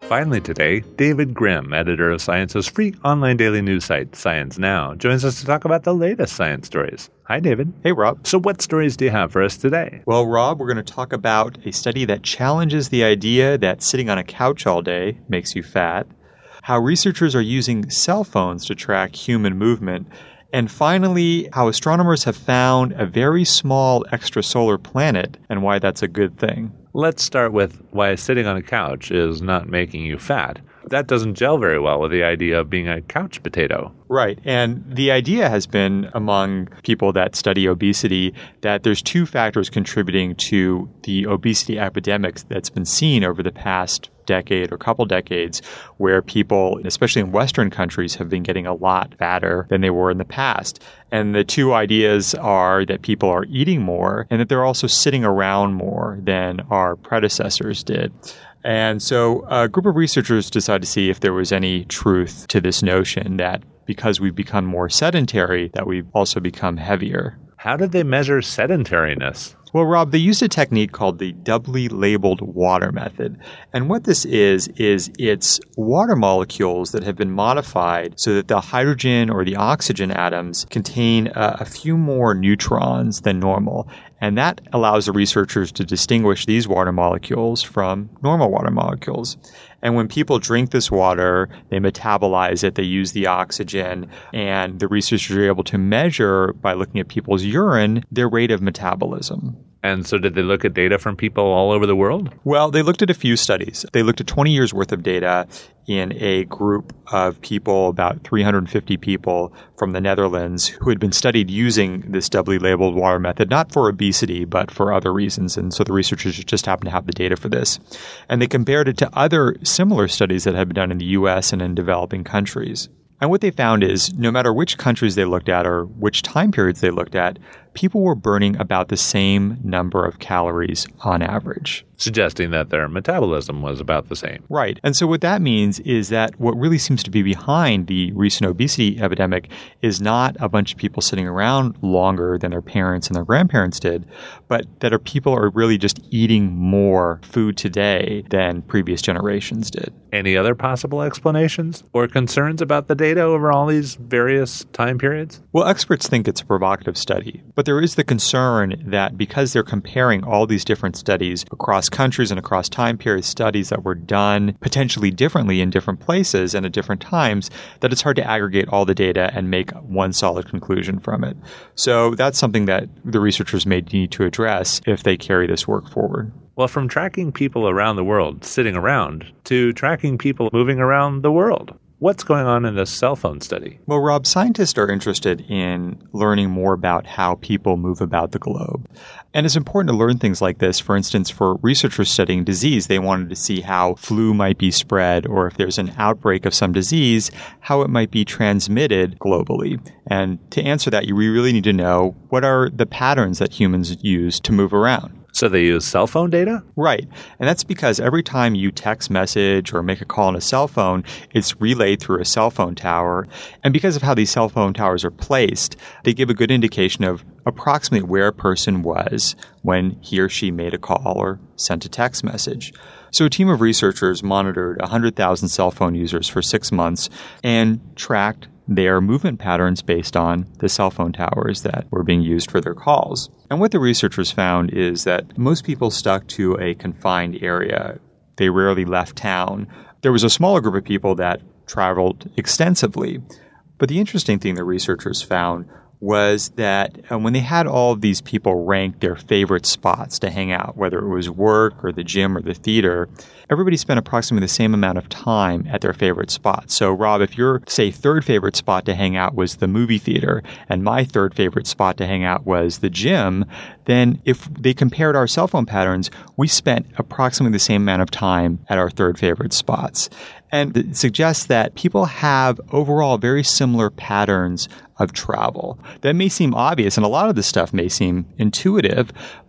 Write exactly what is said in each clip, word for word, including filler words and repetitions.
Finally today, David Grimm, editor of Science's free online daily news site, Science Now, joins us to talk about the latest science stories. Hi, David. Hey, Rob. So what stories do you have for us today? Well, Rob, we're going to talk about a study that challenges the idea that sitting on a couch all day makes you fat, how researchers are using cell phones to track human movement, and finally, how astronomers have found a very small extrasolar planet and why that's a good thing. Let's start with why sitting on a couch is not making you fat. That doesn't gel very well with the idea of being a couch potato. Right. And the idea has been among people that study obesity that there's two factors contributing to the obesity epidemic that's been seen over the past decade or couple decades, where people, especially in Western countries, have been getting a lot fatter than they were in the past. And the two ideas are that people are eating more and that they're also sitting around more than our predecessors did. And so a group of researchers decided to see if there was any truth to this notion that because we've become more sedentary, that we've also become heavier. How did they measure sedentariness? Well, Rob, they used a technique called the doubly labeled water method. And what this is, is it's water molecules that have been modified so that the hydrogen or the oxygen atoms contain a, a few more neutrons than normal. And that allows the researchers to distinguish these water molecules from normal water molecules. And when people drink this water, they metabolize it, they use the oxygen, and the researchers are able to measure, by looking at people's urine, their rate of metabolism. And so did they look at data from people all over the world? Well, they looked at a few studies. They looked at twenty years worth of data in a group of people, about three hundred fifty people from the Netherlands, who had been studied using this doubly labeled water method, not for obesity, but for other reasons. And so the researchers just happened to have the data for this. And they compared it to other similar studies that had been done in the U S and in developing countries. And what they found is no matter which countries they looked at or which time periods they looked at, people were burning about the same number of calories on average. Suggesting that their metabolism was about the same. Right. And so what that means is that what really seems to be behind the recent obesity epidemic is not a bunch of people sitting around longer than their parents and their grandparents did, but that our people are really just eating more food today than previous generations did. Any other possible explanations or concerns about the data over all these various time periods? Well, experts think it's a provocative study, but there is the concern that because they're comparing all these different studies across countries and across time periods, studies that were done potentially differently in different places and at different times, that it's hard to aggregate all the data and make one solid conclusion from it. So that's something that the researchers may need to address if they carry this work forward. Well, from tracking people around the world sitting around to tracking people moving around the world, what's going on in this cell phone study? Well, Rob, scientists are interested in learning more about how people move about the globe. And it's important to learn things like this. For instance, for researchers studying disease, they wanted to see how flu might be spread, or if there's an outbreak of some disease, how it might be transmitted globally. And to answer that, you really need to know what are the patterns that humans use to move around. So they use cell phone data? Right. And that's because every time you text message or make a call on a cell phone, it's relayed through a cell phone tower. And because of how these cell phone towers are placed, they give a good indication of approximately where a person was when he or she made a call or sent a text message. So a team of researchers monitored one hundred thousand cell phone users for six months and tracked their movement patterns based on the cell phone towers that were being used for their calls. And what the researchers found is that most people stuck to a confined area. They rarely left town. There was a smaller group of people that traveled extensively. But the interesting thing the researchers found was that uh, when they had all of these people rank their favorite spots to hang out, whether it was work or the gym or the theater, everybody spent approximately the same amount of time at their favorite spot. So, Rob, if your, say, third favorite spot to hang out was the movie theater, and my third favorite spot to hang out was the gym, then if they compared our cell phone patterns, we spent approximately the same amount of time at our third favorite spots. And it suggests that people have overall very similar patterns of travel. That may seem obvious, and a lot of this stuff may seem intuitive,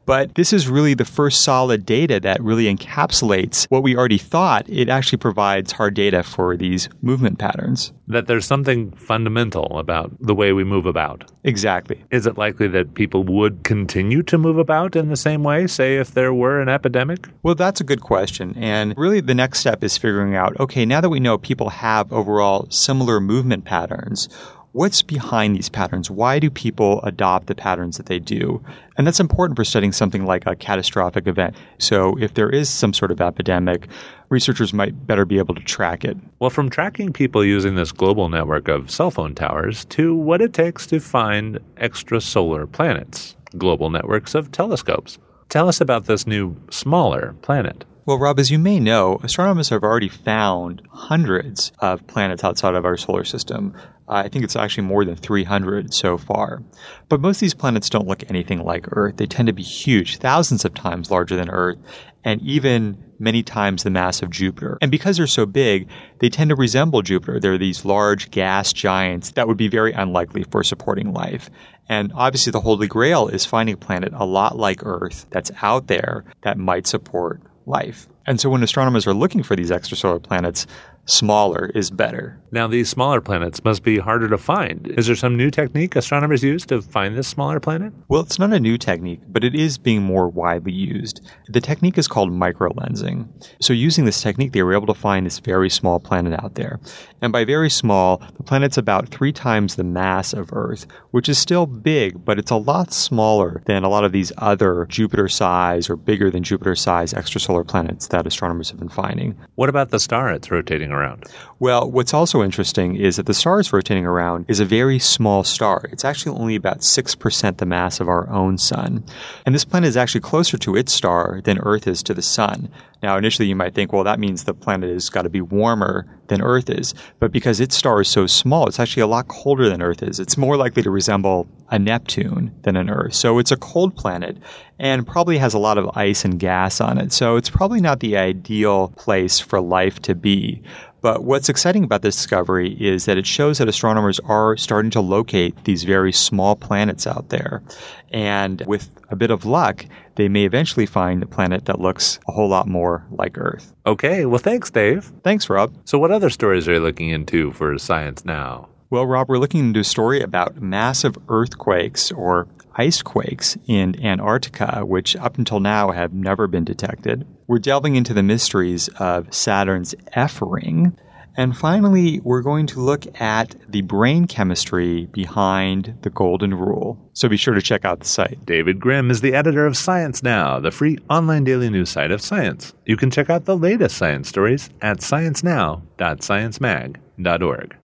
But this is really the first solid data that really encapsulates what we already thought. It actually provides hard data for these movement patterns. That there's something fundamental about the way we move about. Exactly. Is it likely that people would continue to move about in the same way, say if there were an epidemic? Well, that's a good question. And really the next step is figuring out, okay, now that we know people have overall similar movement patterns, what's behind these patterns? Why do people adopt the patterns that they do? And that's important for studying something like a catastrophic event. So if there is some sort of epidemic, researchers might better be able to track it. Well, from tracking people using this global network of cell phone towers to what it takes to find extrasolar planets, global networks of telescopes. Tell us about this new, smaller planet. Well, Rob, as you may know, astronomers have already found hundreds of planets outside of our solar system. Uh, I think it's actually more than three hundred so far. But most of these planets don't look anything like Earth. They tend to be huge, thousands of times larger than Earth, and even many times the mass of Jupiter. And because they're so big, they tend to resemble Jupiter. They're these large gas giants that would be very unlikely for supporting life. And obviously the Holy Grail is finding a planet a lot like Earth that's out there that might support life. And so when astronomers are looking for these extrasolar planets, smaller is better. Now, these smaller planets must be harder to find. Is there some new technique astronomers use to find this smaller planet? Well, it's not a new technique, but it is being more widely used. The technique is called microlensing. So using this technique, they were able to find this very small planet out there. And by very small, the planet's about three times the mass of Earth, which is still big, but it's a lot smaller than a lot of these other Jupiter-size or bigger than Jupiter-size extrasolar planets that astronomers have been finding. What about the star it's rotating around? Well, what's also interesting is that the star it's rotating around is a very small star. It's actually only about six percent the mass of our own sun. And this planet is actually closer to its star than Earth is to the sun. Now, initially you might think, well, that means the planet has got to be warmer than Earth is. But because its star is so small, it's actually a lot colder than Earth is. It's more likely to resemble a Neptune than an Earth. So it's a cold planet and probably has a lot of ice and gas on it. So it's probably not the ideal place for life to be. But what's exciting about this discovery is that it shows that astronomers are starting to locate these very small planets out there. And with a bit of luck, they may eventually find a planet that looks a whole lot more like Earth. Okay, well, thanks, Dave. Thanks, Rob. So what other stories are you looking into for Science Now? Well, Rob, we're looking into a story about massive earthquakes or ice quakes in Antarctica, which up until now have never been detected. We're delving into the mysteries of Saturn's F ring. And finally, we're going to look at the brain chemistry behind the Golden Rule. So be sure to check out the site. David Grimm is the editor of Science Now, the free online daily news site of science. You can check out the latest science stories at science now dot science mag dot org.